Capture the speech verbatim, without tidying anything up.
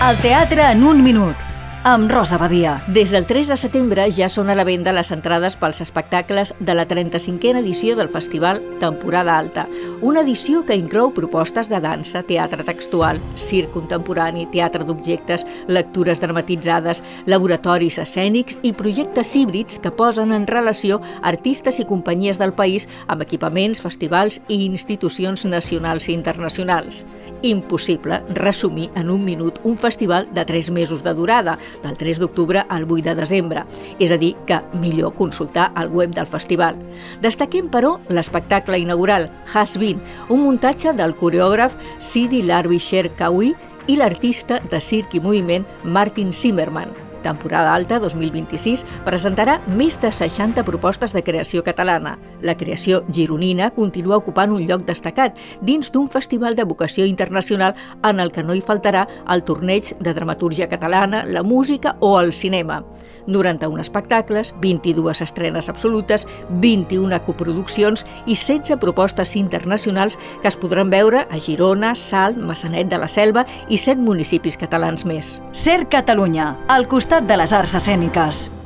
El teatre en un minut, amb Rosa Badia. Des del tres de setembre ja són a la venda les entrades pels espectacles de la trenta-cinquena edició del Festival Temporada Alta, una edició que inclou propostes de dansa, teatre textual, circ contemporani, teatre d'objectes, lectures dramatitzades, laboratoris escènics i projectes híbrids que posen en relació artistes i companyies del país amb equipaments, festivals i institucions nacionals i internacionals. Impossible resumir en un minut un festival de tres mesos de durada, del tres d'octubre al vuit de desembre. És a dir, que millor consultar el web del festival. Destaquem, però, l'espectacle inaugural Has Been, un muntatge del coreògraf Sidi Larbi Sher-Kawi i l'artista de circ i moviment Martin Zimmerman. Temporada Alta dos mil vint-i-sis presentarà més de seixanta propostes de creació catalana. La creació gironina continua ocupant un lloc destacat dins d'un festival de vocació internacional en el que no hi faltarà el torneig de dramatúrgia catalana, la música o el cinema. noranta-un espectacles, vint-i-dues estrenes absolutes, vint-i-una coproduccions i setze propostes internacionals que es podran veure a Girona, Salt, Maçanet de la Selva i set municipis catalans més. Ser Catalunya, al costat de les arts escèniques.